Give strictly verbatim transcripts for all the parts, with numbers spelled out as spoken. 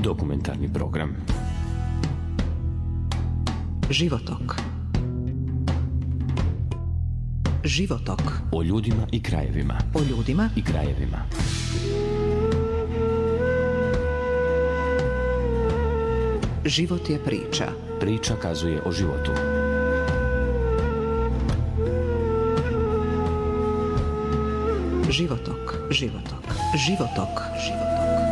Dokumentarni program Životok. Životok. O ljudima i krajevima. O ljudima i krajevima. Život je priča. Priča kazuje o životu. Životok. Životok. Životok. Životok.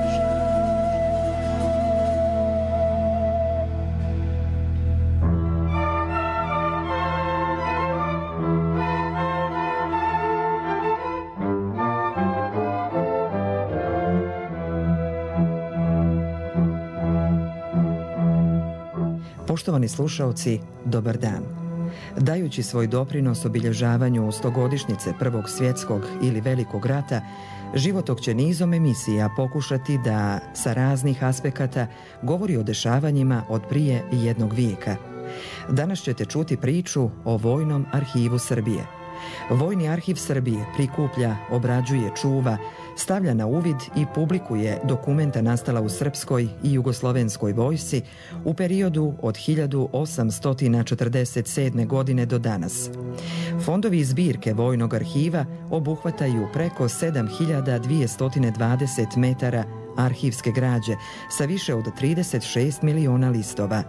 Poštovani slušaoci, dobar dan. Dajući svoj doprinos obilježavanju stogodišnjice Prvog svjetskog ili Velikog rata, Životok će nizom emisija pokušati da sa raznih aspekata govori o dešavanjima od prije jednog vijeka. Danas ćete čuti priču o Vojnom arhivu Srbije. Vojni arhiv Srbije prikuplja, obrađuje, čuva, stavlja na uvid i publikuje dokumenta nastala u srpskoj i jugoslovenskoj vojsci u periodu od hiljadu osamsto četrdeset sedme. godine do danas. Fondovi i zbirke Vojnog arhiva obuhvataju preko sedam hiljada dvjesto dvadeset metara arhivske građe sa više od trideset šest miliona listova.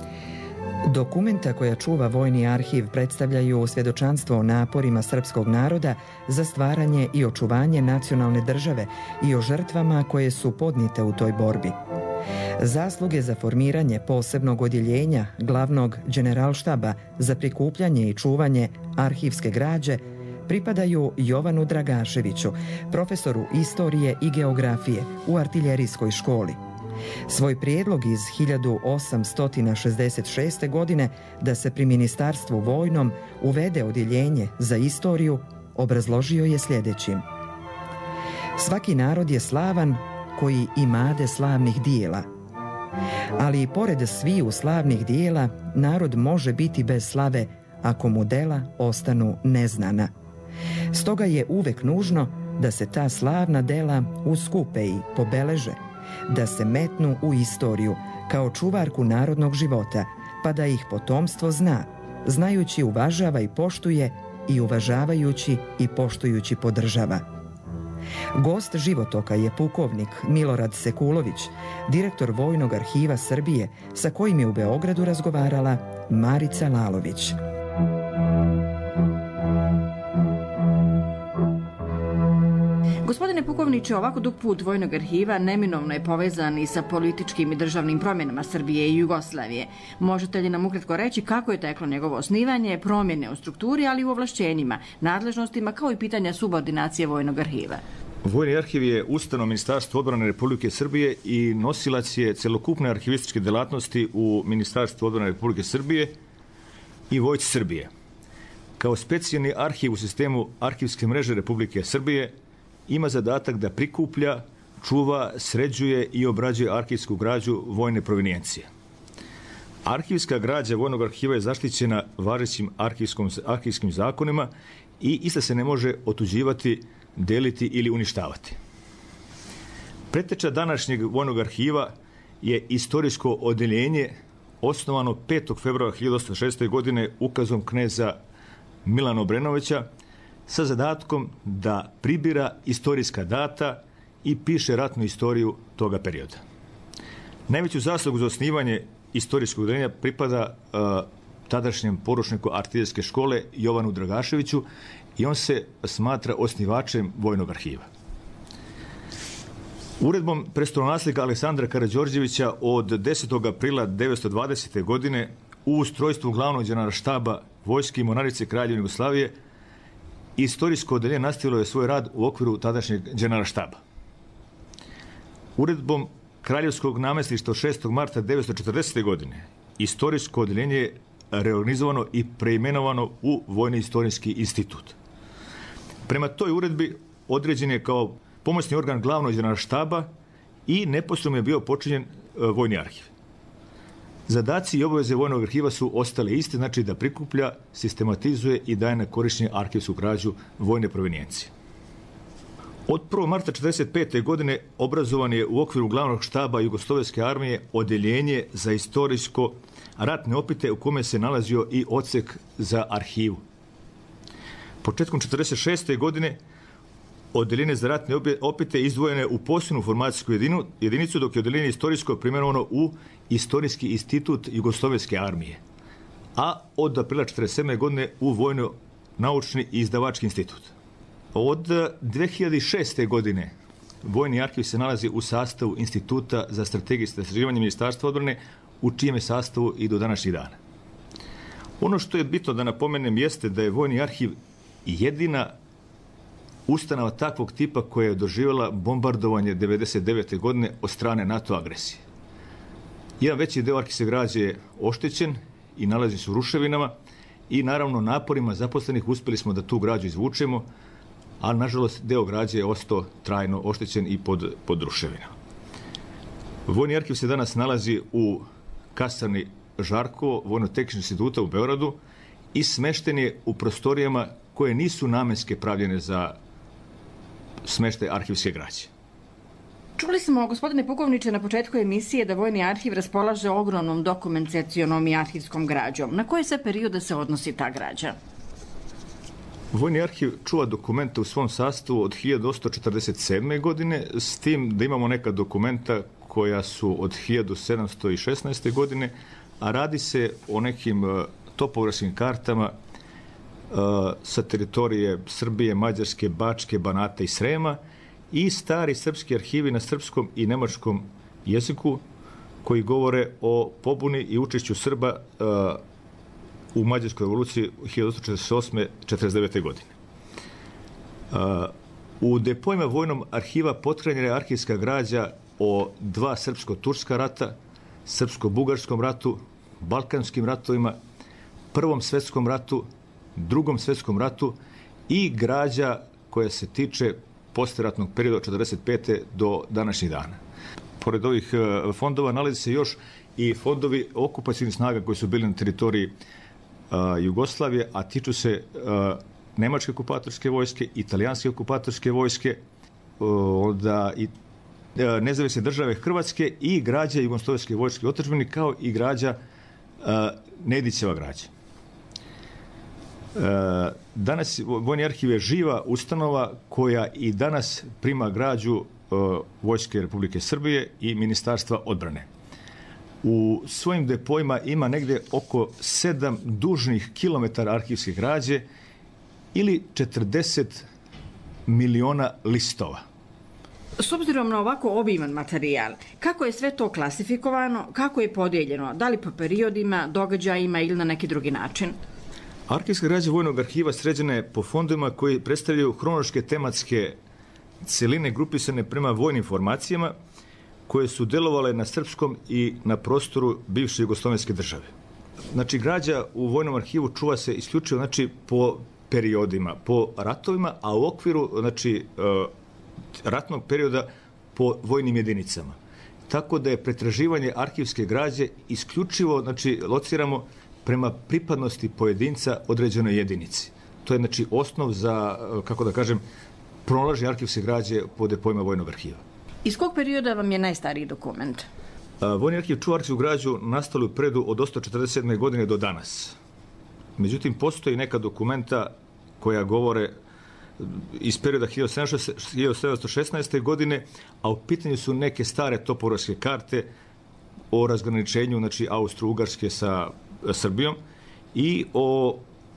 Dokumenta koja čuva Vojni arhiv predstavljaju svjedočanstvo o naporima srpskog naroda za stvaranje i očuvanje nacionalne države i o žrtvama koje su podnijete u toj borbi. Zasluge za formiranje posebnog odjeljenja glavnog generalštaba za prikupljanje i čuvanje arhivske građe pripadaju Jovanu Dragaševiću, profesoru istorije i geografije u artiljerijskoj školi. Svoj prijedlog iz hiljadu osamsto šezdeset šeste. godine da se pri ministarstvu vojnom uvede odjeljenje za istoriju obrazložio je sljedećim. Svaki narod je slavan koji imade slavnih dijela. Ali i pored sviju slavnih dijela narod može biti bez slave ako mu dela ostanu neznana. Stoga je uvek nužno da se ta slavna dela uskupe i pobeleže, da se metnu u istoriju kao čuvarku narodnog života, pa da ih potomstvo zna, znajući uvažava i poštuje i uvažavajući i poštujući podržava. Gost Životoka je pukovnik Milorad Sekulović, direktor Vojnog arhiva Srbije, sa kojim je u Beogradu razgovarala Marica Lalović. Gospodine pukovniče, ovako dug put Vojnog arhiva neminovno je povezan i sa političkim i državnim promjenama Srbije i Jugoslavije. Možete li nam ukratko reći kako je teklo njegovo osnivanje, promjene u strukturi, ali i u ovlašćenjima, nadležnostima, kao i pitanja subordinacije Vojnog arhiva? Vojni arhiv je ustanova Ministarstva odbrane Republike Srbije i nosilac je celokupne arhivističke delatnosti u Ministarstvu odbrane Republike Srbije i Vojsci Srbije. Kao specijalni arhiv u sistemu arhivske mreže Republike Srbije ima zadatak da prikuplja, čuva, sređuje i obrađuje arhivsku građu vojne provenijencije. Arhivska građa Vojnog arhiva je zaštićena važećim arhivskim zakonima i ista se ne može otuđivati, deliti ili uništavati. Preteča današnjeg Vojnog arhiva je istorijsko odeljenje osnovano petog februara hiljadu osamsto šezdeset šeste. godine ukazom kneza Milana Obrenovića sa zadatkom da pribira istorijska data i piše ratnu istoriju toga perioda. Najveću zaslugu za osnivanje istorijskog odeljenja pripada uh, tadašnjem poručniku artiljerske škole Jovanu Dragaševiću i on se smatra osnivačem Vojnog arhiva. Uredbom prestolonaslednika Aleksandra Karađorđevića od desetog aprila devetsto dvadesete. godine u ustrojstvu glavnog generalštaba Vojske i mornarice Kraljevine Jugoslavije istorijsko odeljenje nastavilo je svoj rad u okviru tadašnjeg generalštaba. Uredbom Kraljevskog namestništva šestog marta devetsto četrdesete. godine istorijsko odeljenje je reorganizovano i preimenovano u Vojni istorijski institut. Prema toj uredbi određen je kao pomoćni organ glavnog generalštaba i neposredno je bio počinjen Vojni arhiv. Zadaci i obaveze Vojnog arhiva su ostale iste, znači da prikuplja, sistematizuje i daje na korištenje arhivsku građu vojne provenijencije. Od prvog marta četrdeset pete. godine obrazovan je u okviru glavnog štaba Jugoslovenske armije odeljenje za istorijsko ratne opite u kome se nalazio i odsek za arhivu. Početkom četrdeset šeste. godine odeljenje za ratne opite izdvojene u posebnu formacijsku jedinicu, dok je odeljenje istorijsko primenovano u Istorijski institut Jugoslovenske armije, a od aprila četrdeset sedme. godine u Vojno-naučni i izdavački institut. Od dve hiljade šeste. godine Vojni arhiv se nalazi u sastavu Instituta za strategijsko istraživanje Ministarstva odbrane, u čijem je sastavu i do današnjih dana. Ono što je bitno da napomenem jeste da je Vojni arhiv jedina ustanova takvog tipa koja je doživjela bombardovanje devedeset devete. godine od strane NATO agresije. Jedan veći deo arhivske građe je oštećen i nalazi se u ruševinama i naravno naporima zaposlenih uspjeli smo da tu građu izvučemo, ali nažalost deo građe je ostao trajno oštećen i pod, pod ruševinama. Vojni arhiv se danas nalazi u kasarni Žarkovo Vojno-tehničkog instituta u Beogradu i smešten je u prostorijama koje nisu namenske pravljene za smeštaj arhivske građe. Čuli smo, gospodine pukovniče, na početku emisije da Vojni arhiv raspolaže ogromnom dokumentacionom i arhivskom građom. Na koje sve periode se odnosi ta građa? Vojni arhiv čuva dokumenta u svom sastavu od hiljadu osamsto četrdeset sedme. godine, s tim da imamo neka dokumenta koja su od hiljadu sedamsto šesnaeste. godine, a radi se o nekim uh, topografskim kartama uh, sa teritorije Srbije, Mađarske, Bačke, Banata i Srema i stari srpski arhivi na srpskom i nemačkom jeziku koji govore o pobuni i učešću Srba uh, u Mađarskoj revoluciji hiljadu osamsto četrdeset osme do četrdeset devete. godine. Uh, u depojima Vojnog arhiva pothranjena je arhivska građa o dva srpsko-turska rata, srpsko-bugarskom ratu, balkanskim ratovima, Prvom svetskom ratu, Drugom svetskom ratu i građa koja se tiče posleratnog perioda od četrdeset pete. do današnjih dana. Pored ovih uh, fondova nalazi se još i fondovi okupacijnih snaga koji su bili na teritoriji uh, Jugoslavije, a tiču se uh, nemačke okupatorske vojske, italijanske okupatorske vojske, uh, onda i uh, nezavisne države Hrvatske i građa Jugoslovenske vojske otadžbine, kao i građa uh, Nedićeva građa. Uh, danas Vojni arhiv je živa ustanova koja i danas prima građu uh, Vojske Republike Srbije i Ministarstva odbrane. U svojim depojima ima negde oko sedam dužnih kilometara arhivske građe ili četrdeset miliona listova. S obzirom na ovako obiman materijal, kako je sve to klasifikovano, kako je podijeljeno, da li po periodima, događajima ili na neki drugi način? Arhivska građa Vojnog arhiva sređena je po fondovima koji predstavljaju hronološke tematske celine grupisane prema vojnim formacijama koje su delovale na srpskom i na prostoru bivše Jugoslovenske države. Znači, građa u Vojnom arhivu čuva se isključivo znači, po periodima, po ratovima, a u okviru znači, ratnog perioda po vojnim jedinicama. Tako da je pretraživanje arhivske građe isključivo, znači, lociramo prema pripadnosti pojedinca određenoj jedinici. To je, znači, osnov za, kako da kažem, pronalaženje arhivske građe po depojima Vojnog arhiva. Iz kog perioda vam je najstariji dokument? Vojni arhiv čuva arhivsku građu nastalu u periodu od osamsto četrdeset sedme. godine do danas. Međutim, postoji neka dokumenta koja govore iz perioda hiljadu sedamsto šesnaeste. godine, a u pitanju su neke stare topografske karte o razgraničenju znači, Austro-Ugarske sa Srbijom i o,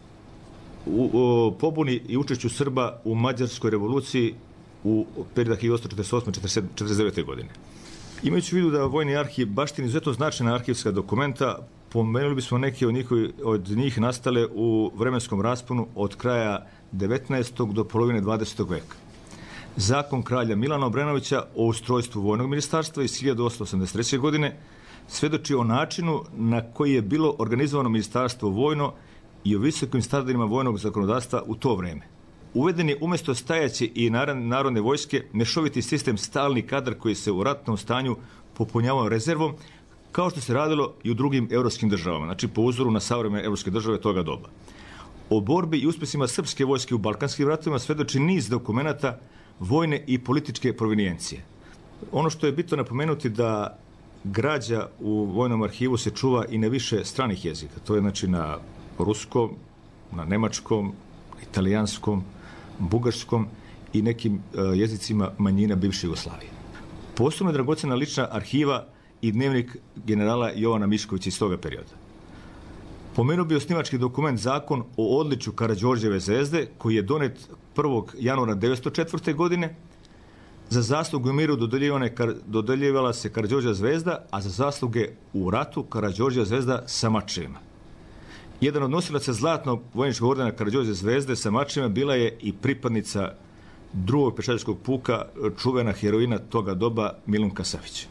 o, o pobuni i učešću Srba u Mađarskoj revoluciji u periodu hiljadu osamsto četrdeset osme do četrdeset devete. godine. Imajući u vidu da Vojni arhiv baštini izuzetno značajna arhivska dokumenta, pomenuli bismo neke od njih, od njih nastale u vremenskom rasponu od kraja devetnaestog do polovine dvadesetog veka. Zakon kralja Milana Obrenovića o ustrojstvu Vojnog ministarstva iz hiljadu osamsto osamdeset treće. godine svedoči o načinu na koji je bilo organizovano ministarstvo vojno i o visokim standardima vojnog zakonodavstva u to vreme. Uveden je umjesto stajaće i narodne vojske mešoviti sistem stalni kadar koji se u ratnom stanju popunjavao rezervom, kao što se radilo i u drugim evropskim državama, znači po uzoru na savremene evropske države toga doba. O borbi i uspjesima srpske vojske u balkanskim ratovima svedoči niz dokumenata vojne i političke provenijencije. Ono što je bitno napomenuti da građa u Vojnom arhivu se čuva i na više stranih jezika. To je znači na ruskom, na nemačkom, italijanskom, bugarskom i nekim uh, jezicima manjina bivše Jugoslavije. Posebno je dragocjena lična arhiva i dnevnik generala Jovana Miškovića iz toga perioda. Pomenuo bi osnivački dokument Zakon o odličju Karađorđeve zvezde, koji je donet prvog januara devetsto četvrte. godine. Za zaslugu u miru dodeljivala se Karađorđeva zvezda, a za zasluge u ratu Karađorđeva zvezda sa mačevima. Jedan od nosilaca zlatnog vojničkog ordena Karađorđeve zvezde sa mačevima bila je i pripadnica drugog pešadijskog puka, čuvena heroina toga doba Milunka Savić.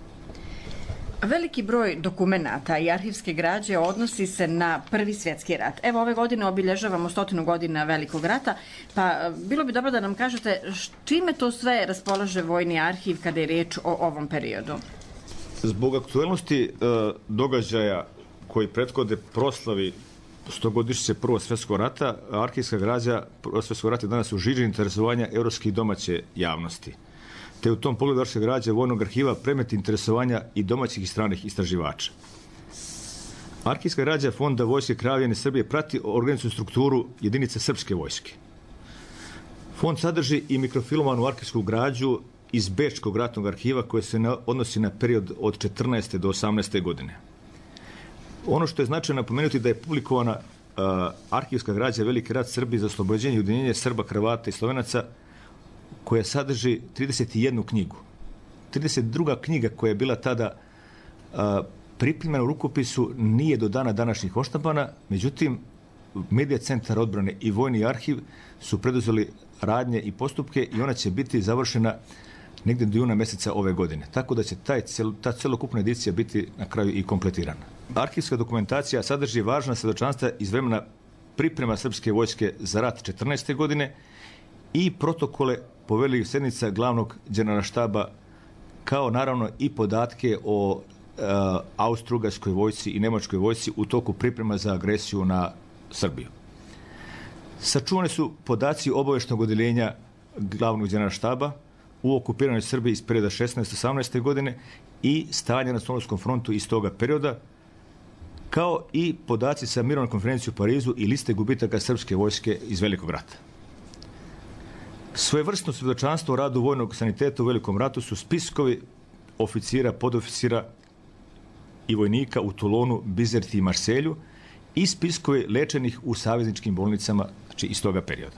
Veliki broj dokumenata i arhivske građe odnosi se na Prvi svjetski rat. Evo, ove godine obilježavamo stotinu godina Velikog rata, pa bilo bi dobro da nam kažete čime to sve raspolaže Vojni arhiv kada je riječ o ovom periodu. Zbog aktuelnosti e, događaja koji prethode proslavi stogodišnjice Prvog svjetskog rata, arhivska građa Prvog svjetskog rata danas u žiri interesovanja evropske i domaće javnosti. Te u tom pogledu arhivska građa Vojnog arhiva predmet interesovanja i domaćih i stranih istraživača. Arhivska građa Fonda Vojske Kraljevine Srbije prati organizacijsku strukturu jedinice srpske vojske. Fond sadrži i mikrofilmovanu arhivsku građu iz Bečkog ratnog arhiva koje se odnosi na period od četrnaeste do osamnaeste. godine. Ono što je značajno napomenuti da je publikovana uh, arhivska građa Veliki rat Srbije za oslobođenje i ujedinjenje Srba, Hrvata i Slovenaca, koja sadrži trideset jednu knjigu. trideset druga knjiga koja je bila tada a, pripremljena u rukopisu nije do dana današnjih odštampana, međutim Medija centar odbrane i Vojni arhiv su preduzeli radnje i postupke i ona će biti završena negdje do juna mjeseca ove godine. Tako da će taj, ta celokupna edicija biti na kraju i kompletirana. Arhivska dokumentacija sadrži važna svjedočanstva iz vremena priprema srpske vojske za rat četrnaeste. godine i protokole poveljnih sednica glavnog generalštaba, kao naravno i podatke o e, Austro-Ugarskoj vojsci i Nemačkoj vojsci u toku priprema za agresiju na Srbiju. Sačuvani su podaci obavještajnog odeljenja glavnog generalštaba u okupiranoj Srbiji iz perioda šesnaeste osamnaeste. godine i stanja na Somalskom frontu iz toga perioda, kao i podaci sa mirovne konferencije u Parizu i liste gubitaka srpske vojske iz Velikog rata. Svojevrsno svjedočanstvo o radu vojnog saniteta u Velikom ratu su spiskovi oficira, podoficira i vojnika u Toulonu, Bizerti i Marselju i spiskovi lečenih u savezničkim bolnicama, znači iz toga perioda.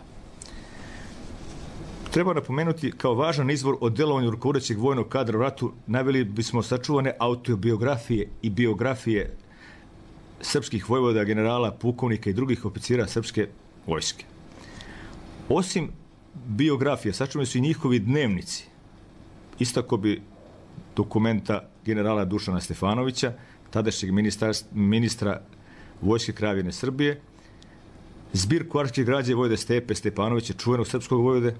Treba napomenuti kao važan izvor o delovanju rukovodećeg vojnog kadra u ratu naveli bismo sačuvane autobiografije i biografije srpskih vojvoda, generala, pukovnika i drugih oficira srpske vojske. Osim biografije, sačuvani su i njihovi dnevnici. Istako bi dokumenta generala Dušana Stefanovića, tadašnjeg ministra Vojske Kraljevine Srbije, zbirku arhivske građe vojvode Stepe Stepanovića, čuvenog srpskog vojvode,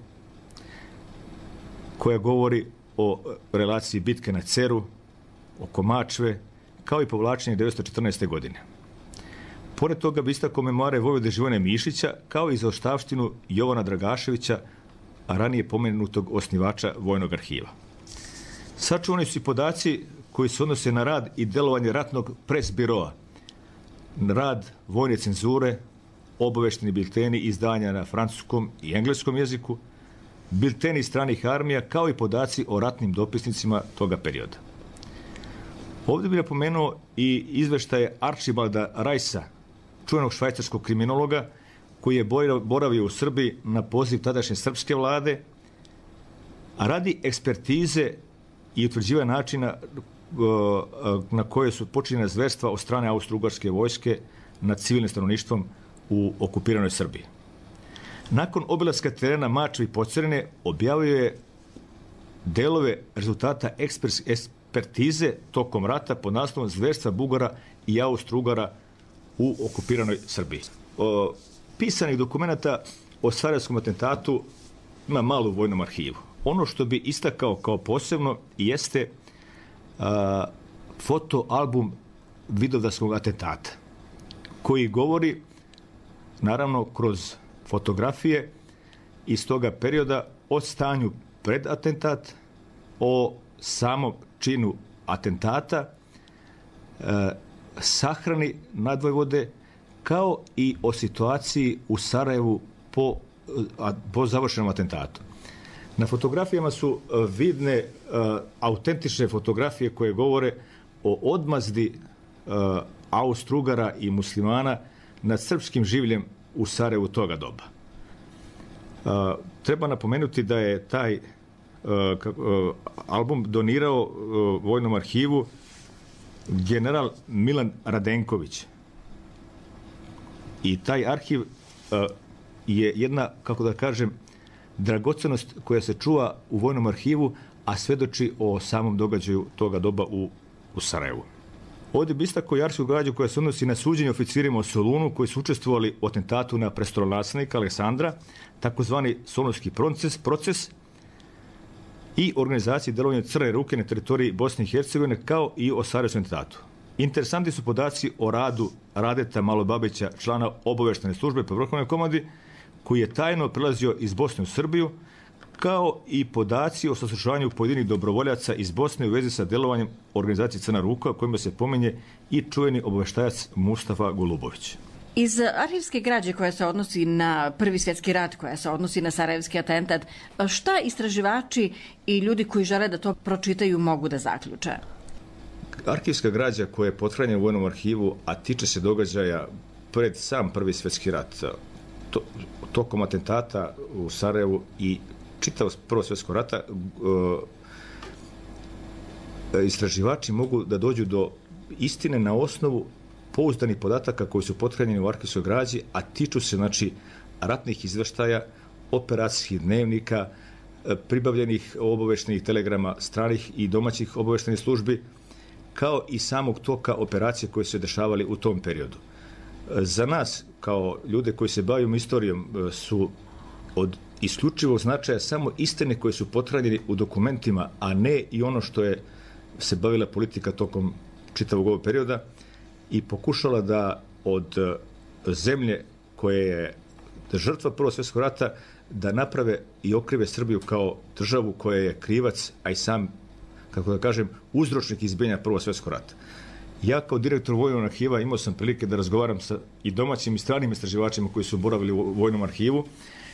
koja govori o relaciji bitke na Ceru, oko Mačve, kao i povlačenje devetsto četrnaeste. godine. Pored toga bi istakao memoare vojvode Živojina Mišića, kao i za ostavštinu Jovana Dragaševića, a ranije pomenutog osnivača Vojnog arhiva. Sačuvani su i podaci koji se odnose na rad i delovanje ratnog pres biroa, na rad vojne cenzure, obavešteni bilteni izdanja na francuskom i engleskom jeziku, bilteni stranih armija, kao i podaci o ratnim dopisnicima toga perioda. Ovdje bih napomenuo i izveštaje Arčibalda Rajsa, čuvenog švajcarskog kriminologa, koji je boravio u Srbiji na poziv tadašnje srpske vlade, a radi ekspertize i utvrđivanja načina na koje su počinjena zverstva od strane Austro-Ugarske vojske nad civilnim stanovništvom u okupiranoj Srbiji. Nakon obilaska terena Mačve i Pocerine objavio je delove rezultata ekspertize tokom rata pod naslovom Zverstva Bugara i Austro-Ugara u okupiranoj Srbiji. O, pisanih dokumenta o Sarajevskom atentatu ima malo u Vojnom arhivu. Ono što bi istakao kao posebno jeste a, fotoalbum Vidovdanskog atentata, koji govori, naravno, kroz fotografije iz toga perioda o stanju pred atentat, o samom činu atentata, sahrani nadvojvode, kao i o situaciji u Sarajevu po, po završenom atentatu. Na fotografijama su vidne autentične fotografije koje govore o odmazdi Austro-Ugara i muslimana nad srpskim življem u Sarajevu toga doba. Treba napomenuti da je taj album donirao Vojnom arhivu general Milan Radenković. I taj arhiv je jedna, kako da kažem, dragocenost koja se čuva u Vojnom arhivu, a svedoči o samom događaju toga doba u, u Sarajevu. Ovdje bi istakao i arhivsku građu koja se odnosi na suđenje oficirima u Solunu koji su učestvovali u atentatu na prestolonaslednika Aleksandra, takozvani solunski proces, proces i organizaciji delovanja Crne ruke na teritoriji Bosne i Hercegovine, kao i o sarajevskom atentatu. Interesantni su podaci o radu Radeta Malobabića, člana obaveštene službe po vrhovnoj komandi, koji je tajno prelazio iz Bosne u Srbiju, kao i podaci o saslušanju pojedinih dobrovoljaca iz Bosne u vezi sa delovanjem organizacije Crna ruka, kojima se pominje i čuveni obaveštajac Mustafa Golubović. Iz arhivske građe koja se odnosi na Prvi svjetski rat, koja se odnosi na sarajevski atentat, šta istraživači i ljudi koji žele da to pročitaju mogu da zaključe? Arhivska građa koja je pothranjena u Vojnom arhivu, a tiče se događaja pred sam Prvi svjetski rat, to, tokom atentata u Sarajevu i čitav Prvog svjetskog rata, e, istraživači mogu da dođu do istine na osnovu pouzdanih podataka koji su pothranjeni u arhivskoj građi, a tiču se, znači, ratnih izveštaja, operacijskih dnevnika, pribavljenih obaveštenih telegrama stranih i domaćih obaveštenih službi, kao i samog toka operacije koje se dešavali u tom periodu. Za nas, kao ljude koji se bavimo istorijom, su od isključivog značaja samo istine koje su pothranjeni u dokumentima, a ne i ono što je se bavila politika tokom čitavog ovog perioda i pokušala da od zemlje koje je žrtva Prvog svjetskog rata da naprave i okrive Srbiju kao državu koja je krivac, a i sam, kako da kažem, uzročnik izbijanja Prvog svjetskog rata. Ja kao direktor Vojnog arhiva imao sam prilike da razgovaram sa i domaćim i stranim istraživačima koji su boravili u Vojnom arhivu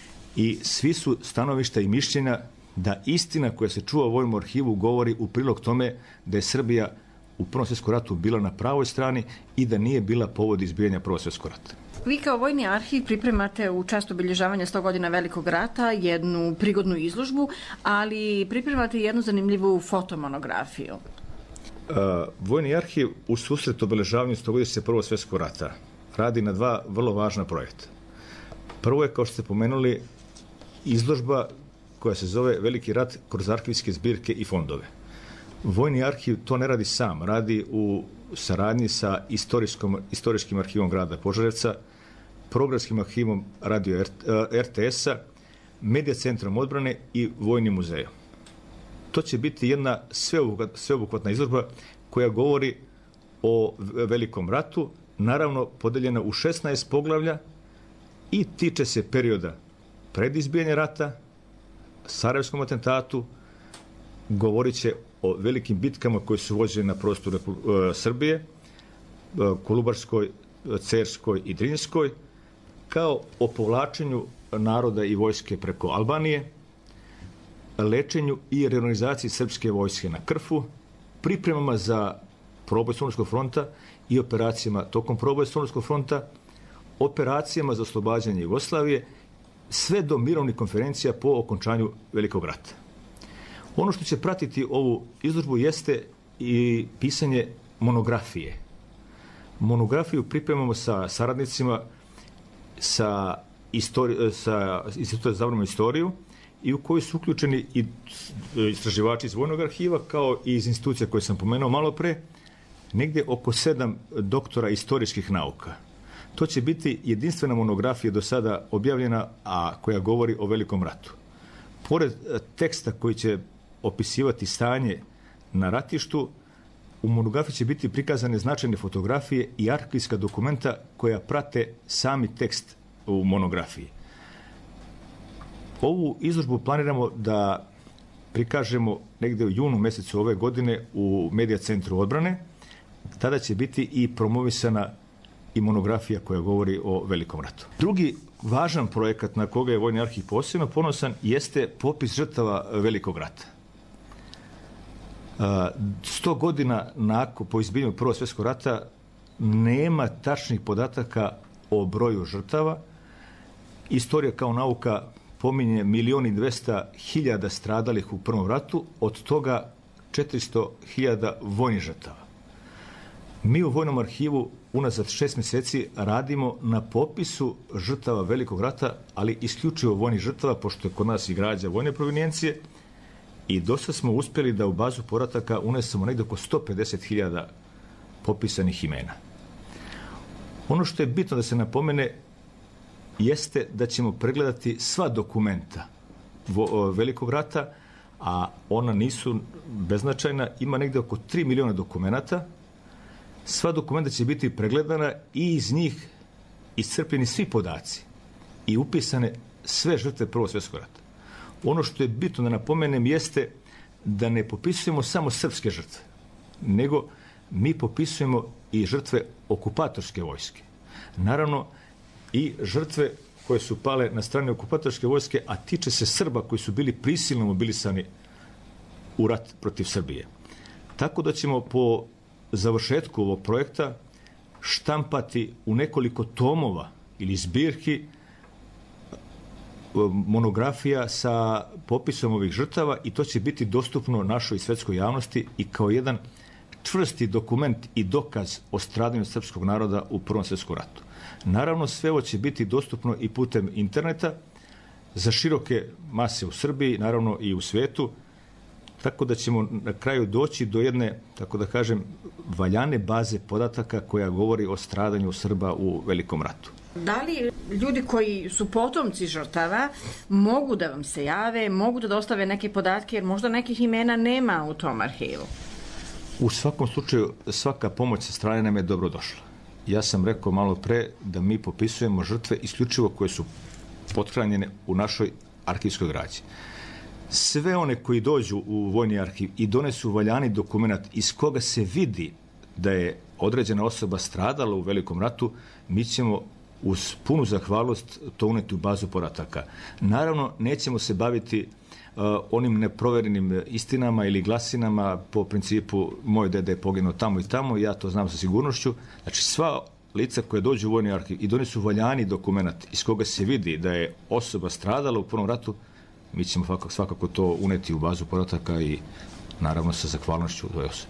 i svi su stanovišta i mišljenja da istina koja se čuva u Vojnom arhivu govori u prilog tome da je Srbija u Prvom svjetskom ratu bila na pravoj strani i da nije bila povod izbijanja Prvog svjetskog rata. Vi kao Vojni arhiv pripremate u čast obilježavanja sto godina Velikog rata jednu prigodnu izložbu, ali pripremate jednu zanimljivu fotomonografiju. Uh, Vojni arhiv u susret obeležavanju stogodišnjice Prvog svjetskog rata radi na dva vrlo važna projekta. Prvo je, kao što ste pomenuli, izložba koja se zove Veliki rat kroz arhivske zbirke i fondove. Vojni arhiv to ne radi sam, radi u saradnji sa istorijskim arhivom grada Požarevca, programskim arhivom radio R T S-a, Medija centrom odbrane i Vojnim muzejom. To će biti jedna sveobuhvatna izložba koja govori o Velikom ratu, naravno podeljena u šesnaest poglavlja i tiče se perioda pred izbijanje rata, Sarajevskom atentatu, govorit će o velikim bitkama koje su vođene na prostoru Srbije, Kolubarskoj, Cerskoj i Drinskoj, kao o povlačenju naroda i vojske preko Albanije, lečenju i reorganizaciji srpske vojske na Krfu, pripremama za proboj Solunskog fronta i operacijama tokom proboja Solunskog fronta, operacijama za oslobađanje Jugoslavije, sve do mirovnih konferencija po okončanju Velikog rata. Ono što će pratiti ovu izložbu jeste i pisanje monografije. Monografiju pripremamo sa saradnicima sa, istori- sa Instituta za zavremenu istoriju i u kojoj su uključeni i istraživači iz Vojnog arhiva, kao i iz institucija koje sam pomenuo malo pre, negdje oko sedam doktora istorijskih nauka. To će biti jedinstvena monografija do sada objavljena, a koja govori o Velikom ratu. Pored teksta koji će opisivati stanje na ratištu, u monografiji će biti prikazane značajne fotografije i arhivska dokumenta koja prate sami tekst u monografiji. Ovu izložbu planiramo da prikažemo negde u junu mesecu ove godine u Medija centru odbrane. Tada će biti i promovisana i monografija koja govori o Velikom ratu. Drugi važan projekat na koga je Vojni arhiv posebno ponosan jeste popis žrtava Velikog rata. Sto godina nakon po izbijanju Prvog svjetskog rata nema tačnih podataka o broju žrtava. Istorija kao nauka pominje milion i dvesta hiljada stradalih u Prvom ratu, od toga četiristo hiljada vojnih žrtava. Mi u Vojnom arhivu unazad šest mjeseci radimo na popisu žrtava Velikog rata, ali isključivo vojnih žrtava, pošto je kod nas i građa vojne provenijencije, i dosta smo uspjeli da u bazu podataka unesemo negdje oko sto pedeset hiljada popisanih imena. Ono što je bitno da se napomene jeste da ćemo pregledati sva dokumenta Velikog rata, a ona nisu beznačajna, ima negdje oko tri miliona dokumenata. Sva dokumenta će biti pregledana i iz njih iscrpljeni svi podaci i upisane sve žrtve Prvog svjetskog rata. Ono što je bitno da napomenem jeste da ne popisujemo samo srpske žrtve, nego mi popisujemo i žrtve okupatorske vojske. Naravno, i žrtve koje su pale na strani okupatorske vojske, a tiče se Srba koji su bili prisilno mobilisani u rat protiv Srbije. Tako da ćemo po završetku ovog projekta štampati u nekoliko tomova ili zbirki monografija sa popisom ovih žrtava, i to će biti dostupno našoj svjetskoj javnosti i kao jedan čvrsti dokument i dokaz o stradanju srpskog naroda u Prvom svjetskom ratu. Naravno, sve ovo će biti dostupno i putem interneta za široke mase u Srbiji, naravno i u svijetu, tako da ćemo na kraju doći do jedne, tako da kažem, valjane baze podataka koja govori o stradanju Srba u Velikom ratu. Da li ljudi koji su potomci žrtava mogu da vam se jave, mogu da dostave neke podatke, jer možda nekih imena nema u tom arhivu? U svakom slučaju, svaka pomoć sa strane nam je dobrodošla. Ja sam rekao malo pre da mi popisujemo žrtve isključivo koje su pothranjene u našoj arhivskoj građi. Sve one koji dođu u Vojni arhiv i donesu valjani dokument iz koga se vidi da je određena osoba stradala u Velikom ratu, mi ćemo uz punu zahvalnost to uneti u bazu podataka. Naravno, nećemo se baviti uh, onim neproverenim istinama ili glasinama po principu moj dede je poginuo tamo i tamo, ja to znam sa sigurnošću. Znači, sva lica koje dođu u Vojni arhiv i donesu valjani dokument iz koga se vidi da je osoba stradala u Prvom ratu, mi ćemo svakako, svakako to uneti u bazu podataka i naravno sa zahvalnošću toj osobi.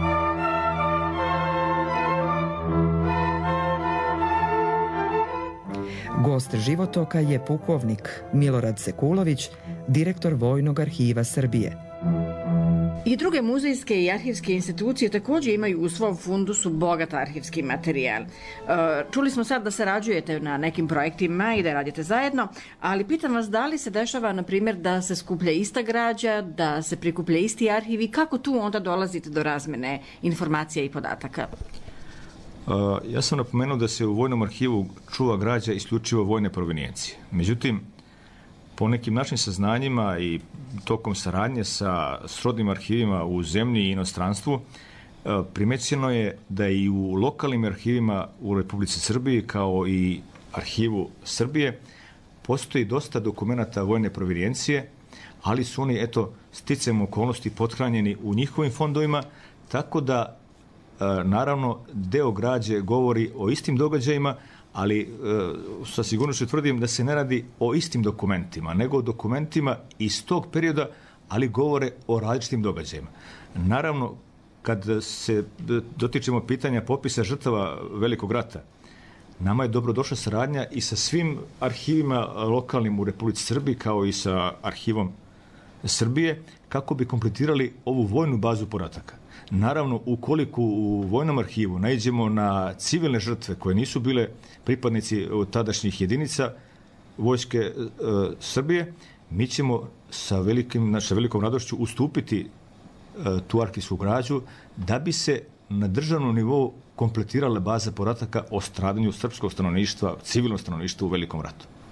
Gost životoka je pukovnik Milorad Sekulović, direktor Vojnog arhiva Srbije. I druge muzejske i arhivske institucije također imaju u svom fundusu bogat arhivski materijal. Čuli smo sad da sarađujete na nekim projektima i da radite zajedno, ali pitam vas da li se dešava, na primjer, da se skuplja ista građa, da se prikuplja isti arhiv i kako tu onda dolazite do razmene informacija i podataka? Ja sam napomenuo da se u Vojnom arhivu čuva građa isključivo vojne provenijencije. Međutim, po nekim našim saznanjima i tokom saradnje sa srodnim arhivima u zemlji i inostranstvu, primećeno je da i u lokalnim arhivima u Republici Srbiji, kao i arhivu Srbije, postoji dosta dokumenata vojne provenijencije, ali su oni, eto, sticajem okolnosti pothranjeni u njihovim fondovima, tako da naravno deo građe govori o istim događajima, ali e, sa sigurnošću tvrdim da se ne radi o istim dokumentima, nego o dokumentima iz tog perioda, ali govore o različitim događajima. Naravno, kad se dotičemo pitanja popisa žrtava Velikog rata, nama je dobrodošla saradnja i sa svim arhivima lokalnim u Republici Srbiji, kao i sa arhivom Srbije, kako bi kompletirali ovu vojnu bazu podataka. Naravno, ukoliko u Vojnom arhivu naiđemo na civilne žrtve koje nisu bile pripadnici tadašnjih jedinica vojske e, Srbije, mi ćemo sa, velikim, sa velikom radošću ustupiti e, tu arhivsku građu da bi se na državnom nivou kompletirala baza podataka o stradanju srpskog stanovništva, civilnog stanovništva u Velikom ratu.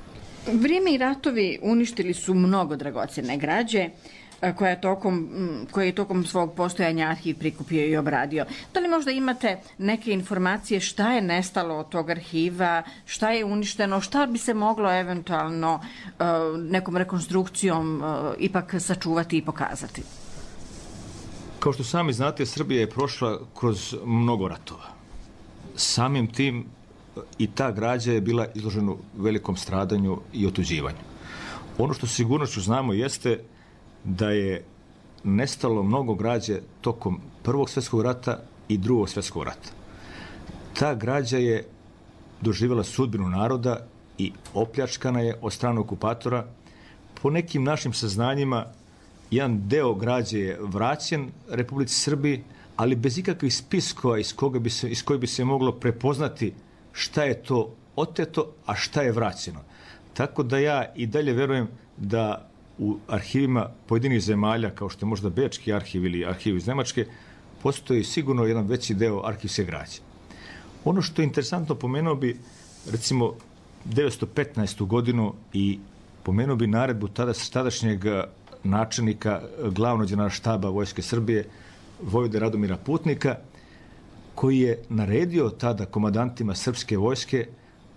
Vrijeme i ratovi uništili su mnogo dragocjene građe koje je tokom, koje je tokom svog postojanja arhiv prikupio i obradio. Da li možda imate neke informacije šta je nestalo od tog arhiva, šta je uništeno, šta bi se moglo eventualno nekom rekonstrukcijom ipak sačuvati i pokazati? Kao što sami znate, Srbija je prošla kroz mnogo ratova. Samim tim i ta građa je bila izložena velikom stradanju i otuđivanju. Ono što sigurnošću znamo jeste da je nestalo mnogo građe tokom Prvog svjetskog rata i Drugog svjetskog rata. Ta građa je doživjela sudbinu naroda i opljačkana je od strane okupatora. Po nekim našim saznanjima, jedan deo građe je vraćen Republici Srbiji, ali bez ikakvih spiskova iz, koga bi se, iz kojih bi se moglo prepoznati šta je to oteto, a šta je vraćeno. Tako da ja i dalje verujem da u arhivima pojedinih zemalja, kao što je možda Bečki arhiv ili arhiv iz Nemačke, postoji sigurno jedan veći deo arhivske građe. Ono što je interesantno, pomenuo bi recimo devetsto petnaestu godinu i pomenuo bi naredbu tada, tadašnjeg načelnika glavnog generalštaba Vojske Srbije, vojvode Radomira Putnika, koji je naredio tada komandantima srpske vojske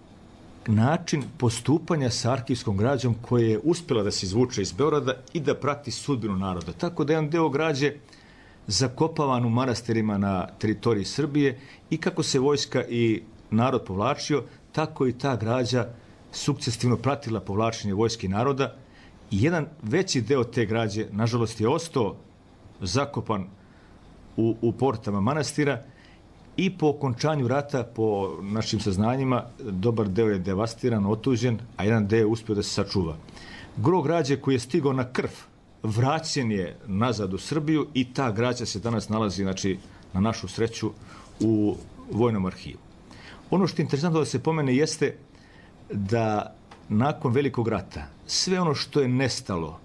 način postupanja sa arhivskom građom koja je uspjela da se izvuče iz Beograda i da prati sudbinu naroda. Tako da je jedan deo građe zakopavan u manastirima na teritoriji Srbije i kako se vojska i narod povlačio, tako i ta građa sukcesivno pratila povlačenje vojske i naroda. I jedan veći deo te građe, nažalost, je ostao zakopan u, u portama manastira i po okončanju rata, po našim saznanjima, dobar deo je devastiran, otuđen, a jedan deo je uspio da se sačuva. Gro građe koji je stigao na krv, vraćen je nazad u Srbiju i ta građa se danas nalazi, znači, na našu sreću u vojnom arhivu. Ono što je interesantno da se pomene jeste da nakon Velikog rata sve ono što je nestalo,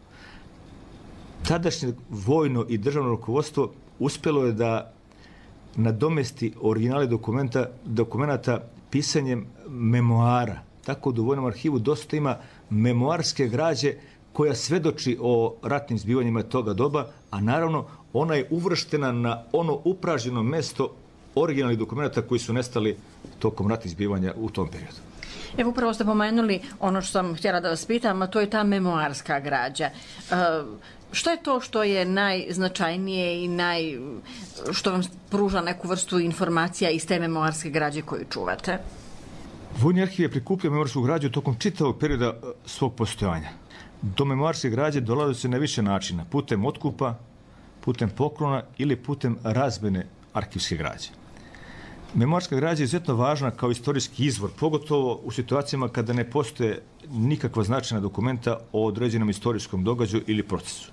tadašnje vojno i državno rukovodstvo uspjelo je da nadomesti originale dokumenta, dokumenta pisanjem memoara. Tako da u vojnom arhivu dosta ima memoarske građe koja svedoči o ratnim zbivanjima toga doba, a naravno ona je uvrštena na ono upražnjeno mesto originalnih dokumenta koji su nestali tokom ratnih zbivanja u tom periodu. Evo, upravo ste pomenuli ono što sam htjela da vas pitam, a to je ta memoarska građa. E, što je to što je najznačajnije i naj, što vam pruža neku vrstu informacija iz te memoarske građe koju čuvate? Vojni arhiv je prikupljao memoarsku građu tokom čitavog perioda svog postojanja. Do memoarske građe dolazi se na više načina, putem otkupa, putem poklona ili putem razmene arhivske građe. Memoarska građa je izuzetno važna kao istorijski izvor, pogotovo u situacijama kada ne postoje nikakva značajna dokumenta o određenom istorijskom događaju ili procesu.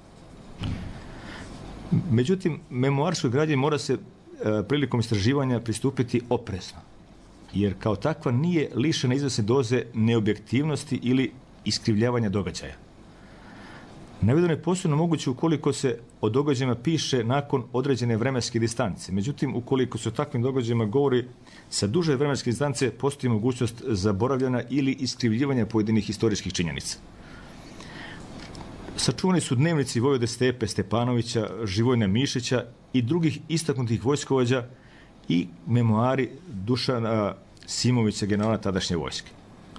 Međutim, memoarskoj građi mora se e, prilikom istraživanja pristupiti oprezno, jer kao takva nije lišena izvesne doze neobjektivnosti ili iskrivljavanja događaja. Navedeno je posebno moguće ukoliko se o događajima piše nakon određene vremenske distance. Međutim, ukoliko se o takvim događajima govori sa duže vremenske distance, postoji mogućnost zaboravljanja ili iskrivljivanja pojedinih istorijskih činjenica. Sačuvani su dnevnici vojvode Stepe Stepanovića, Živojina Mišića i drugih istaknutih vojskovođa i memoari Dušana Simovića, generala tadašnje vojske.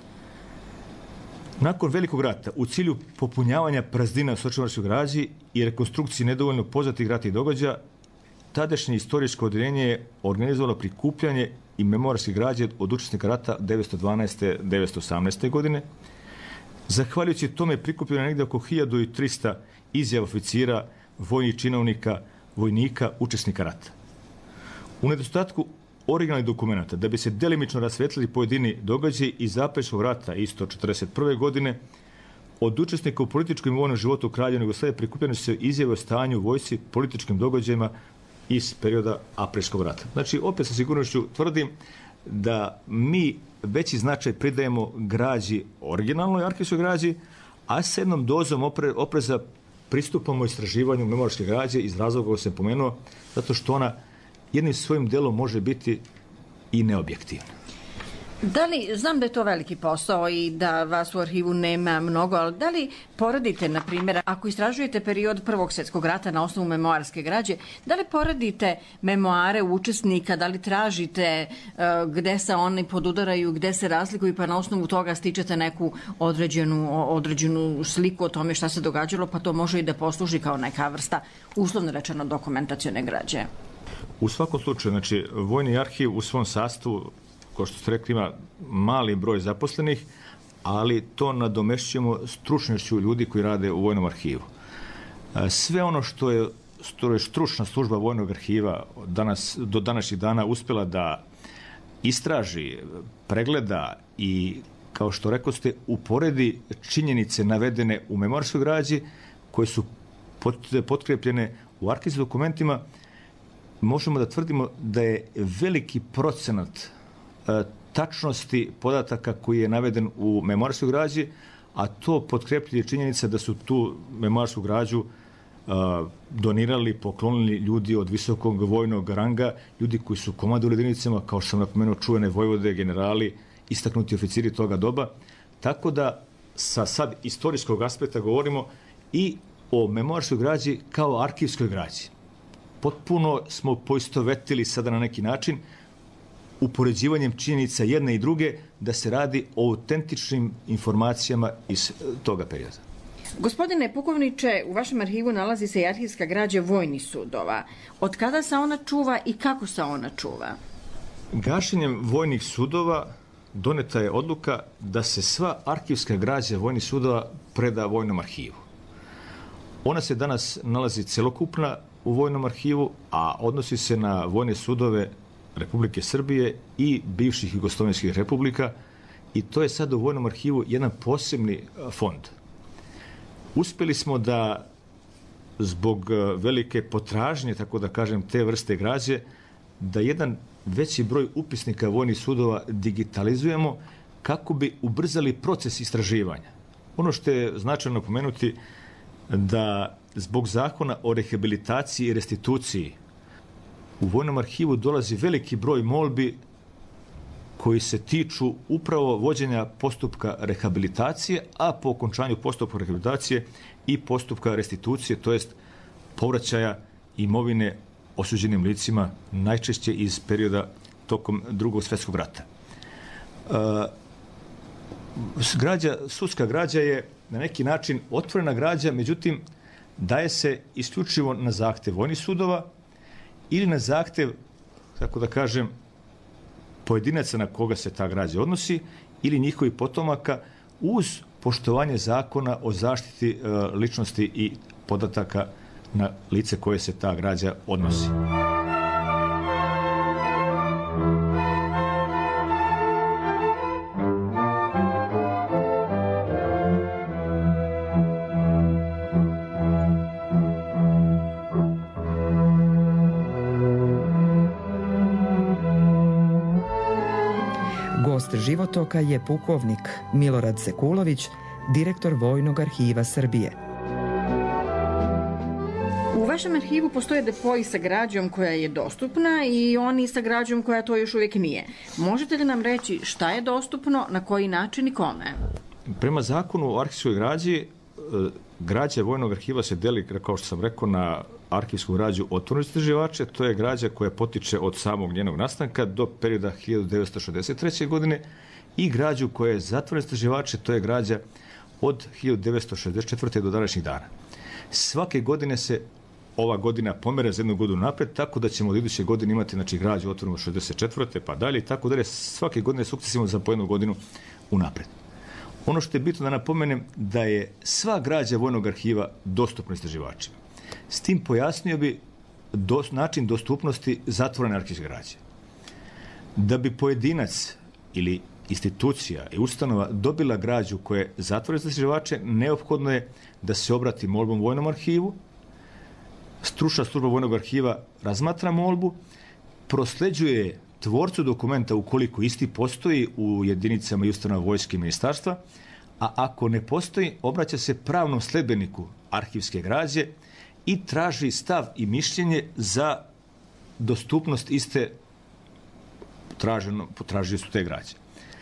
Nakon Velikog rata, u cilju popunjavanja praznina u sočevarskoj građi i rekonstrukciji nedovoljno poznatih ratnih događaja, tadašnje istorijsko odeljenje je organizovalo prikupljanje i memoarske građe od učesnika rata devetsto dvanaeste do devetsto osamnaeste. godine. Zahvaljujući tome prikupljeno negdje oko hiljadu trista izjava oficira, vojnih činovnika, vojnika, učesnika rata. U nedostatku originalnih dokumenta, da bi se delimično rasvetlili pojedini događaji iz Zaprečkog rata, isto četrdeset prve. godine, od učesnika u političkom i vojnom životu Kraljevine Jugoslavije prikupljene su izjave o stanju u vojsci, političkim događajima iz perioda Aprečkog rata. Znači, opet sa sigurnošću tvrdim da mi veći značaj pridajemo građi, originalnoj arhivskoj građi, a s jednom dozom opre, opreza pristupamo istraživanju memoarske građe iz razloga koji sam pomenuo, zato što ona jednim svojim delom može biti i neobjektivna. Da li, znam da je to veliki posao i da vas u arhivu nema mnogo, ali da li poredite, na primjer, ako istražujete period Prvog svjetskog rata na osnovu memoarske građe, da li poredite memoare učesnika, da li tražite uh, gde se oni podudaraju, gde se razlikuju, pa na osnovu toga stičete neku određenu, određenu sliku o tome šta se događalo, pa to može i da posluži kao neka vrsta, uslovno rečeno, dokumentacione građe? U svakom slučaju, znači, Vojni arhiv u svom sastavu, kao što ste rekli, ima mali broj zaposlenih, ali to nadomešćujemo stručnošću ljudi koji rade u Vojnom arhivu. Sve ono što je, što je stručna služba Vojnog arhiva danas, do današnjih dana uspjela da istraži, pregleda i, kao što rekao ste, uporedi činjenice navedene u memoarskoj građi, koje su potkrepljene u arhivskim dokumentima, možemo da tvrdimo da je veliki procenat tačnosti podataka koji je naveden u memoarskoj građi, a to potkrepljuje činjenica da su tu memoarsku građu a, donirali, poklonili ljudi od visokog vojnog ranga, ljudi koji su komandovali jedinicama, kao što sam napomenuo, čuvene vojvode, generali, istaknuti oficiri toga doba. Tako da sa sad istorijskog aspekta govorimo i o memoarskoj građi kao arhivskoj građi. Potpuno smo poistovetili sada na neki način upoređivanjem činjenica jedne i druge da se radi o autentičnim informacijama iz toga perioda. Gospodine pukovniče, u vašem arhivu nalazi se i arhivska građa vojnih sudova. Od kada se ona čuva i kako se ona čuva? Gašenjem vojnih sudova doneta je odluka da se sva arhivska građa vojnih sudova preda Vojnom arhivu. Ona se danas nalazi celokupna u Vojnom arhivu, a odnosi se na vojne sudove Republike Srbije i bivših jugoslovenskih republika, i to je sad u Vojnom arhivu jedan posebni fond. Uspjeli smo da zbog velike potražnje, tako da kažem, te vrste građe, da jedan veći broj upisnika vojnih sudova digitalizujemo kako bi ubrzali proces istraživanja. Ono što je značajno napomenuti, da zbog zakona o rehabilitaciji i restituciji u Vojnom arhivu dolazi veliki broj molbi koji se tiču upravo vođenja postupka rehabilitacije, a po okončanju postupka rehabilitacije i postupka restitucije, to jest povraćaja imovine osuđenim licima, najčešće iz perioda tokom Drugog svjetskog rata. Građa, sudska građa je na neki način otvorena građa, međutim, daje se isključivo na zahtev vojnih sudova ili na zahtev, tako da kažem, pojedinaca na koga se ta građa odnosi ili njihovih potomaka, uz poštovanje zakona o zaštiti e, ličnosti i podataka na lice koje se ta građa odnosi. Gost životoka je pukovnik Milorad Sekulović, direktor Vojnog arhiva Srbije. U vašem arhivu postoje depoji sa građom koja je dostupna i oni sa građom koja to još uvijek nije. Možete li nam reći šta je dostupno, na koji način i kome? Prema zakonu o arhivskoj građi, građa Vojnog arhiva se deli, kao što sam rekao, na arhivsku građu otvorene istraživače. To je građa koja potiče od samog njenog nastanka do perioda hiljadu devetsto šezdeset treće. godine, i građu koja je zatvorene istraživače, to je građa od hiljadu devetsto šezdeset četvrte. do današnjih dana. Svake godine se ova godina pomera za jednu godinu napred, tako da ćemo od iduće godine imati, znači, građu otvorenu od šezdeset četvrte. pa dalje, i tako dalje, svake godine sukcesivno za po jednu godinu unapred. Ono što je bitno da napomenem, da je sva građa Vojnog arhiva dostupna istraživačima. S tim pojasnio bi do, način dostupnosti zatvorene arhivske građe. Da bi pojedinac ili institucija i ustanova dobila građu koja je zatvorena za istraživače, neophodno je da se obrati molbom Vojnom arhivu. Stručna služba Vojnog arhiva razmatra molbu, prosleđuje tvorcu dokumenta ukoliko isti postoji u jedinicama i ustanovama vojske i ministarstva, a ako ne postoji, obraća se pravnom sledbeniku arhivske građe i traži stav i mišljenje za dostupnost iste traženo, potražili su te građe.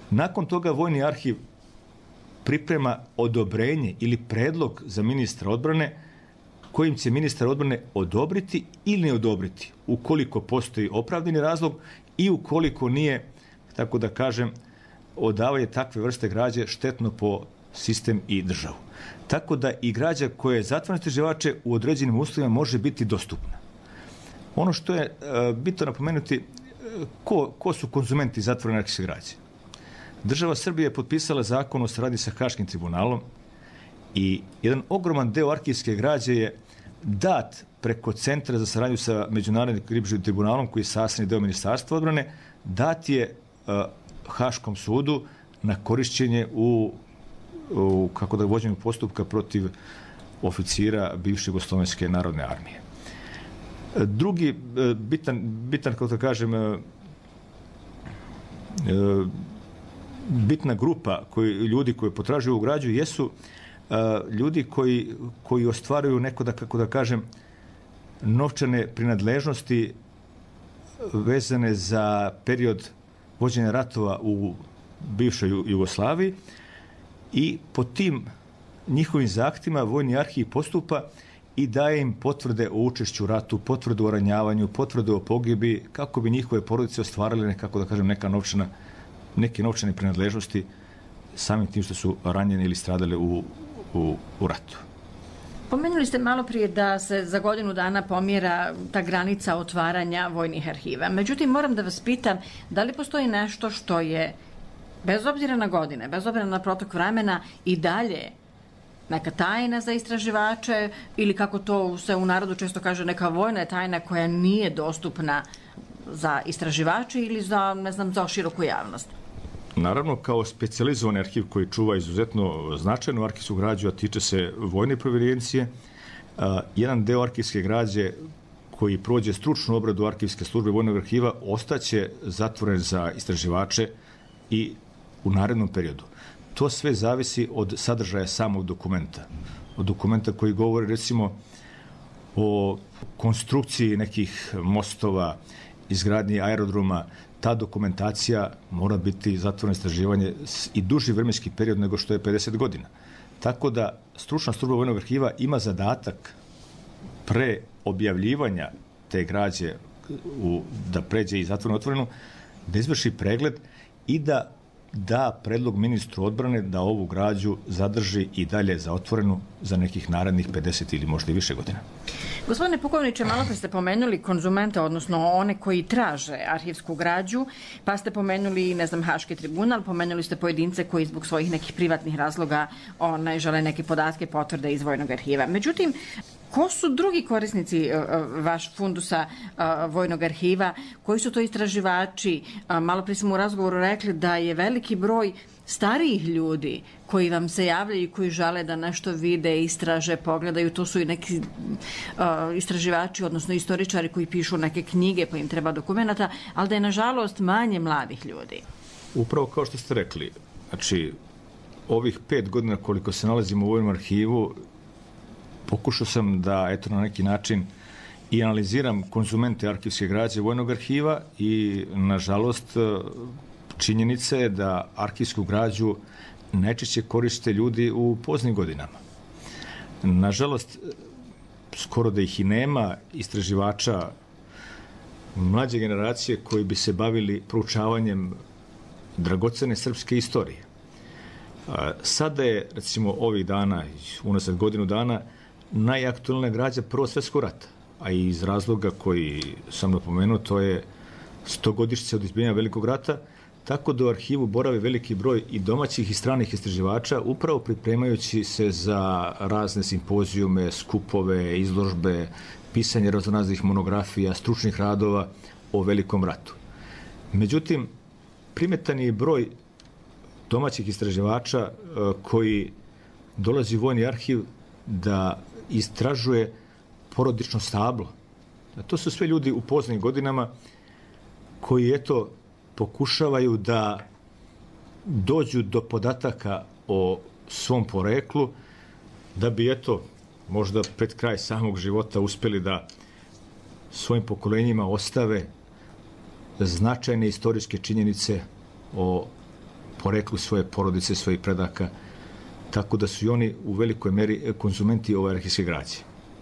Nakon toga Vojni arhiv priprema odobrenje ili predlog za ministra odbrane kojim će ministar odbrane odobriti ili ne odobriti ukoliko postoji opravdani razlog i ukoliko nije, tako da kažem, odavanje takve vrste građe štetno po sistem i državu. Tako da i građa koja je zatvorena istraživače u određenim uslovima može biti dostupna. Ono što je uh, bitno napomenuti, uh, ko, ko su konzumenti zatvorene arhivske građe. Država Srbije je potpisala zakon o saradnji sa Haškim tribunalom i jedan ogroman deo arhivske građe je dat preko Centra za saradnju sa Međunarodnim krivičnim tribunalom, koji je sastavni deo Ministarstva odbrane, dat je uh, Haškom sudu na korišćenje u, u kako da vođenju postupka protiv oficira bivše Jugoslovenske narodne armije. Drugi uh, bitan, bitan, kako da kažem, uh, uh, bitna grupa koji, ljudi koji potražuju ovu građu jesu uh, ljudi koji, koji ostvaruju neko, da, kako da kažem, novčane prinadležnosti vezane za period vođenja ratova u bivšoj Jugoslaviji i po tim njihovim zahtjevima Vojni arhiv postupa i daje im potvrde o učešću u ratu, potvrdu o ranjavanju, potvrdu o pogibi, kako bi njihove porodice ostvarili nekako, da kažem, neka novčana, neke novčane prinadležnosti samim tim što su ranjeni ili stradali u, u, u ratu. Pomenuli ste malo prije da se za godinu dana pomjera ta granica otvaranja vojnih arhiva. Međutim, moram da vas pitam, da li postoji nešto što je, bez obzira na godine, bez obzira na protok vremena, i dalje neka tajna za istraživače ili, kako to se u narodu često kaže, neka vojna tajna koja nije dostupna za istraživače ili za, ne znam, za široku javnost? Naravno, kao specijalizovani arhiv koji čuva izuzetno značajnu arhivsku građu, a tiče se vojne provenijencije, jedan deo arhivske građe koji prođe stručnu obradu arhivske službe vojnog arhiva ostaće zatvoren za istraživače i u narednom periodu. To sve zavisi od sadržaja samog dokumenta. Od dokumenta koji govori, recimo, o konstrukciji nekih mostova, izgradnji aerodroma. Ta dokumentacija mora biti zatvoreno istraživanje i duži vremenski period nego što je pedeset godina. Tako da stručna služba vojnog arhiva ima zadatak pre objavljivanja te građe u, da pređe i zatvoreno otvoreno, da izvrši pregled i da da predlog ministru odbrane da ovu građu zadrži i dalje za otvorenu za nekih narednih pedeset ili možda i više godina. Gospodine pukovniče, malo pre ste pomenuli konzumente, odnosno one koji traže arhivsku građu, pa ste pomenuli, ne znam, Haški tribunal, pomenuli ste pojedince koji zbog svojih nekih privatnih razloga onaj, žele neke podatke, potvrde iz vojnog arhiva. Međutim, ko su drugi korisnici uh, vaš fundusa uh, vojnog arhiva? Koji su to istraživači? Uh, malo prije smo u razgovoru rekli da je veliki broj starijih ljudi koji vam se javljaju i koji žele da nešto vide, istraže, pogledaju. To su i neki uh, istraživači, odnosno istoričari koji pišu neke knjige pa im treba dokumenta, ali da je nažalost manje mladih ljudi. Upravo kao što ste rekli, znači ovih pet godina koliko se nalazimo u vojnom arhivu, pokušao sam da, eto, na neki način i analiziram konzumente arhivske građe vojnog arhiva i, nažalost, činjenica je da arhivsku građu najčešće koriste ljudi u poznim godinama. Nažalost, skoro da ih i nema istraživača mlađe generacije koji bi se bavili proučavanjem dragocene srpske istorije. Sada je, recimo, ovih dana, unazad godinu dana, najaktualnija građa Prvog svjetskog rata, a i iz razloga koji sam napomenuo, to je stogodišnjica od izbijanja Velikog rata, tako da u arhivu borave veliki broj i domaćih i stranih istraživača, upravo pripremajući se za razne simpozijume, skupove, izložbe, pisanje raznoraznih monografija, stručnih radova o Velikom ratu. Međutim, primetan je broj domaćih istraživača koji dolazi u vojni arhiv da istražuje porodično stablo. To su sve ljudi u poznim godinama koji, eto, pokušavaju da dođu do podataka o svom poreklu, da bi, eto, možda pred kraj samog života uspeli da svojim pokolenjima ostave značajne istorijske činjenice o poreklu svoje porodice, svojih predaka, tako da su i oni u velikoj meri konzumenti ove arhivske građe.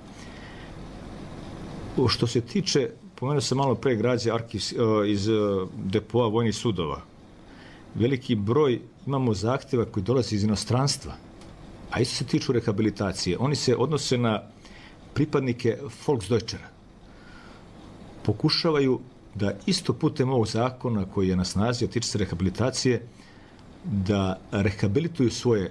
Što se tiče, pomenuo sam malo pre građe arhiv, iz depoa vojnih sudova, veliki broj imamo zahtjeva koji dolaze iz inostranstva, a isto se tiču rehabilitacije. Oni se odnose na pripadnike Volksdeutschera. Pokušavaju da isto putem ovog zakona koji je na snazi, a tiče se rehabilitacije, da rehabilituju svoje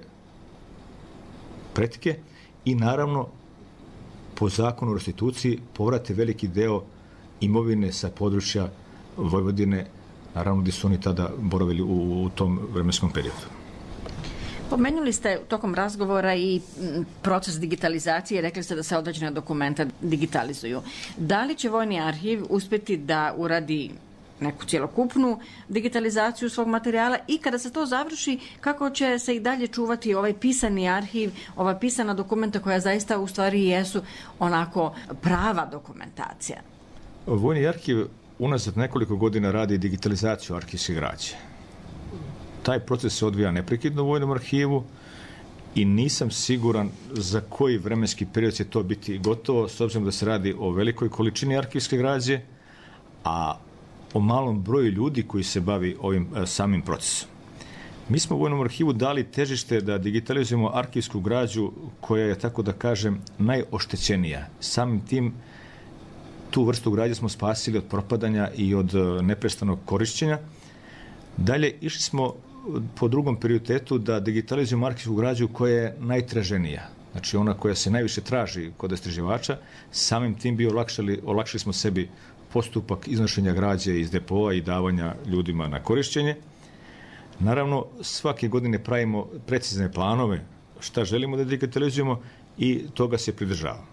pretke i naravno po zakonu o restituciji povrate veliki deo imovine sa područja Vojvodine, naravno gdje su oni tada boravili u, u tom vremenskom periodu. Pomenuli ste tokom razgovora i proces digitalizacije, rekli ste da se određena dokumenta digitalizuju. Da li će Vojni arhiv uspjeti da uradi neku cjelokupnu digitalizaciju svog materijala i kada se to završi, kako će se i dalje čuvati ovaj pisani arhiv, ova pisana dokumenta koja zaista u stvari jesu onako prava dokumentacija? Vojni arhiv unazad nekoliko godina radi digitalizaciju arhivske građe. Taj proces se odvija neprekidno u Vojnom arhivu i nisam siguran za koji vremenski period će to biti gotovo, s obzirom da se radi o velikoj količini arhivske građe, a o malom broju ljudi koji se bavi ovim samim procesom. Mi smo u Vojnom arhivu dali težište da digitalizujemo arhivsku građu koja je, tako da kažem, najoštećenija. Samim tim tu vrstu građe smo spasili od propadanja i od neprestanog korišćenja. Dalje, išli smo po drugom prioritetu da digitalizujemo arhivsku građu koja je najtraženija, znači ona koja se najviše traži kod istraživača. Samim tim bi olakšali, olakšali smo sebi postupak iznošenja građe iz depoa i davanja ljudima na korišćenje. Naravno, svake godine pravimo precizne planove šta želimo da digitalizujemo i toga se pridržavamo.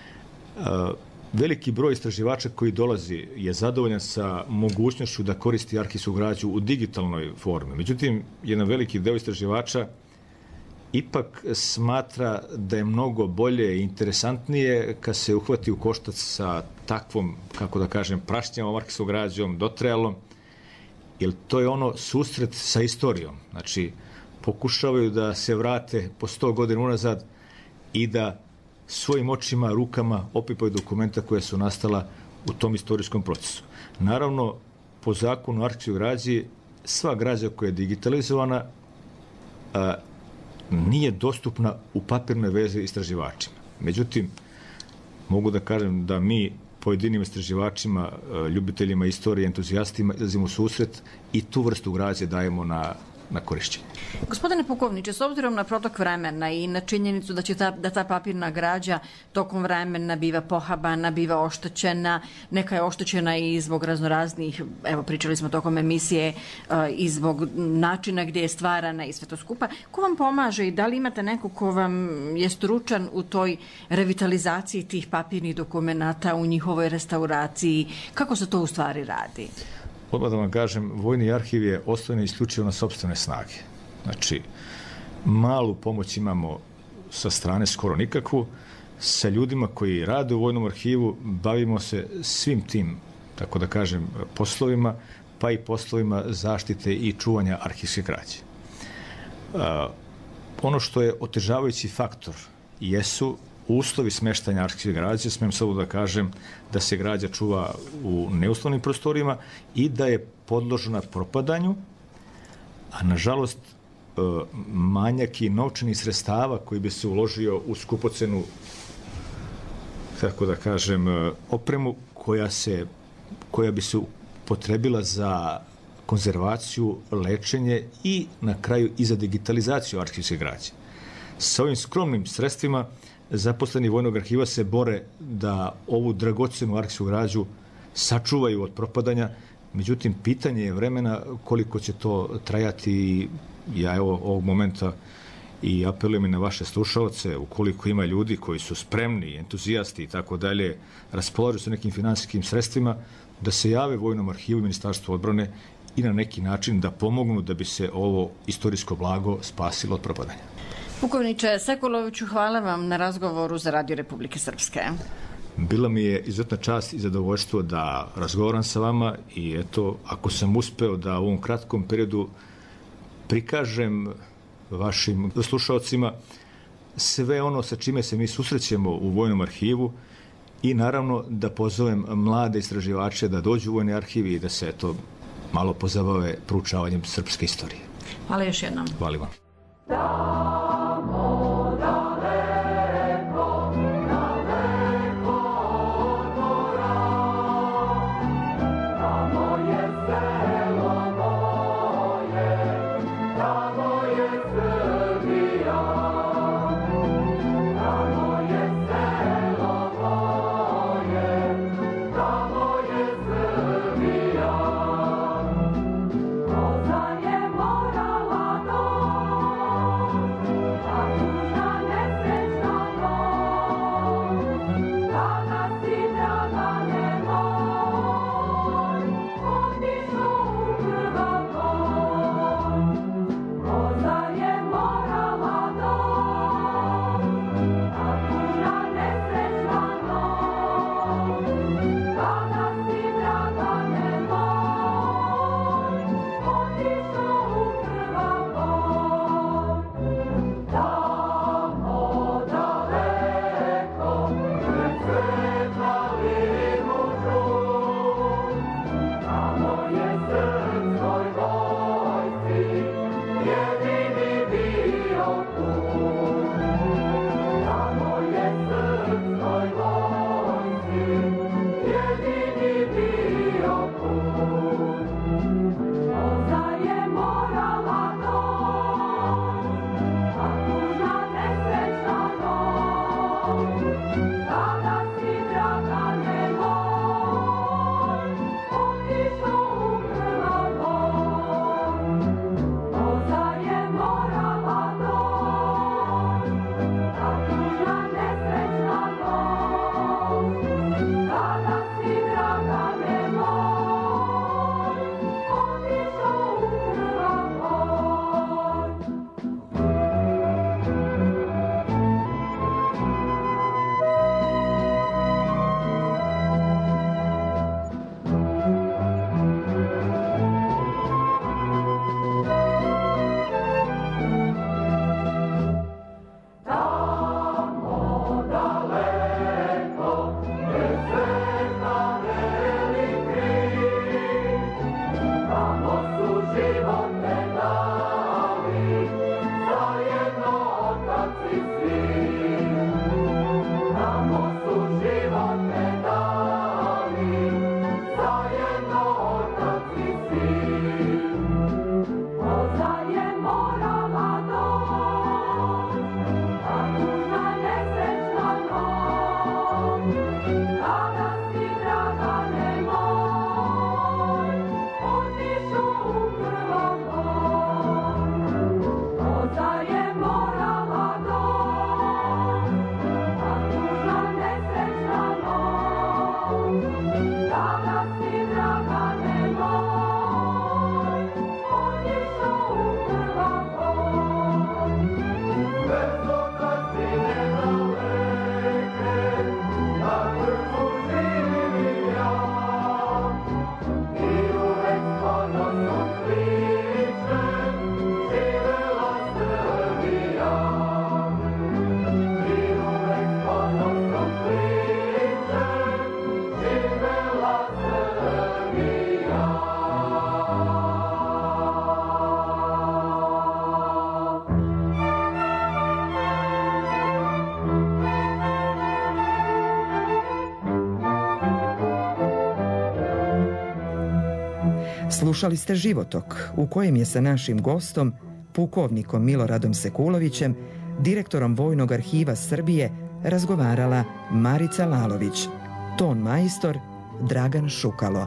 Veliki broj istraživača koji dolazi je zadovoljan sa mogućnošću da koristi arhivsku građu u digitalnoj formi. Međutim, jedan veliki deo istraživača ipak smatra da je mnogo bolje i interesantnije kad se uhvati u koštac sa takvom, kako da kažem, prašnjavom arhivskom građom, dotrajalom, jer to je ono susret sa istorijom. Znači, pokušavaju da se vrate po sto godina unazad i da svojim očima, rukama opipaju dokumenta koja su nastala u tom istorijskom procesu. Naravno, po zakonu o arhivskoj građi, sva građa koja je digitalizovana a, nije dostupna u papirnoj vezi istraživačima. Međutim, mogu da kažem da mi pojedinim istraživačima, ljubiteljima istorije, entuzijastima izlazimo u susret i tu vrstu građe dajemo na na korišćenje. Gospodine pukovniče, s obzirom na protok vremena i na činjenicu da će ta, da ta papirna građa tokom vremena biva pohabana, biva oštećena, neka je oštećena i zbog raznoraznih, evo pričali smo tokom emisije, i zbog načina gdje je stvarana i sve to skupa. Ko vam pomaže i da li imate neko ko vam je stručan u toj revitalizaciji tih papirnih dokumenata, u njihovoj restauraciji? Kako se to u stvari radi? Odmah da vam kažem, Vojni arhiv je osnovan isključivo na sopstvene snage. Znači, malu pomoć imamo sa strane, skoro nikakvu. Sa ljudima koji rade u Vojnom arhivu bavimo se svim tim, tako da kažem, poslovima, pa i poslovima zaštite i čuvanja arhivske građe. Ono što je otežavajući faktor jesu uslovi smeštanja arhivske građe. Smijem samo da kažem da se građa čuva u neuslovnim prostorima i da je podložena propadanju, a nažalost manjak i novčanih sredstava koji bi se uložio u skupocenu, tako da kažem, opremu koja se, koja bi se potrebila za konzervaciju, lečenje i na kraju i za digitalizaciju arhivske građe. Sa ovim skromnim sredstvima zaposleni Vojnog arhiva se bore da ovu dragocenu arhivsku građu sačuvaju od propadanja. Međutim, pitanje je vremena koliko će to trajati i ja evo ovog momenta i apelujem i na vaše slušalce, ukoliko ima ljudi koji su spremni, entuzijasti i tako dalje, raspolažu sa nekim finansijskim sredstvima, da se jave Vojnom arhivu i Ministarstvu odbrane i na neki način da pomognu da bi se ovo istorijsko blago spasilo od propadanja. Pukovniče Sekuloviću, hvala vam na razgovoru za Radio Republike Srpske. Bila mi je izuzetna čast i zadovoljstvo da razgovaram sa vama i eto, ako sam uspeo da u ovom kratkom periodu prikažem vašim slušalcima sve ono sa čime se mi susrećemo u Vojnom arhivu i naravno da pozovem mlade istraživače da dođu u Vojni arhiv i da se eto malo pozabave proučavanjem srpske istorije. Hvala još jednom. Hvala vam. Slušali ste Životok, u kojem je sa našim gostom, pukovnikom Miloradom Sekulovićem, direktorom Vojnog arhiva Srbije, razgovarala Marica Lalović, ton majstor Dragan Šukalo.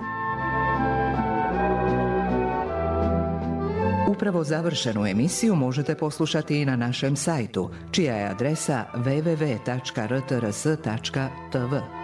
Upravo završenu emisiju možete poslušati i na našem sajtu, čija je adresa w w w tačka r t r s tačka t v.